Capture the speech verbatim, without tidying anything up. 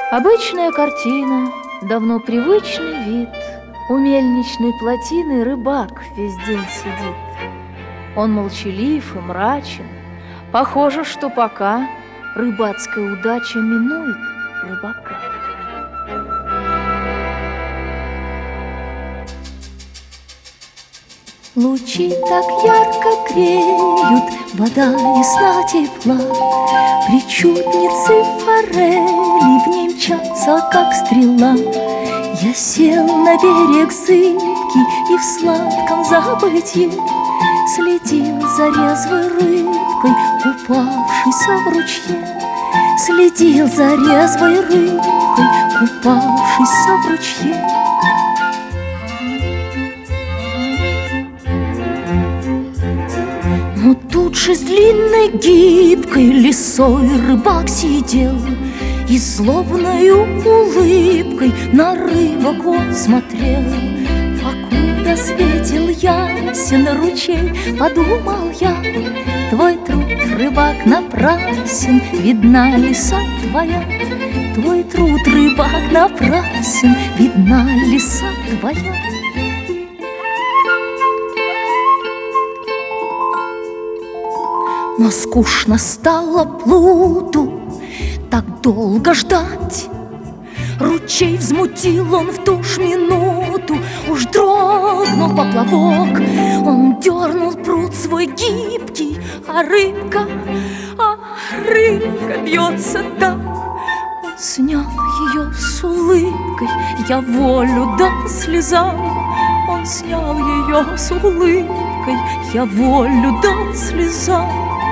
Обычная картина, давно привычный вид. У мельничной плотины рыбак весь день сидит. Он молчалив и мрачен. Похоже, что пока рыбацкая удача минует рыбака. Лучи так ярко греют, вода ясна тепла, причудницы форели в ней мчатся, как стрела. Я сел на берег зыбкий и в сладком забытье следил за резвой рыбкой, купавшейся в ручье. Следил за резвой рыбкой, купавшейся в ручье. Но тут же с длинной гибкой лисой рыбак сидел и злобною улыбкой на рыбок он смотрел. Покуда светил ясен ручей, подумал я, твой труд, рыбак, напрасен, видна лиса твоя. Твой труд, рыбак, напрасен, видна лиса твоя. Но скучно стало плуту так долго ждать. Ручей взмутил он в ту ж минуту, уж дрогнул поплавок. Он дернул пруд свой гибкий, а рыбка, а рыбка бьется так. Он снял ее с улыбкой, я волю дал слезам. Он снял ее с улыбкой, я волю дал слезам.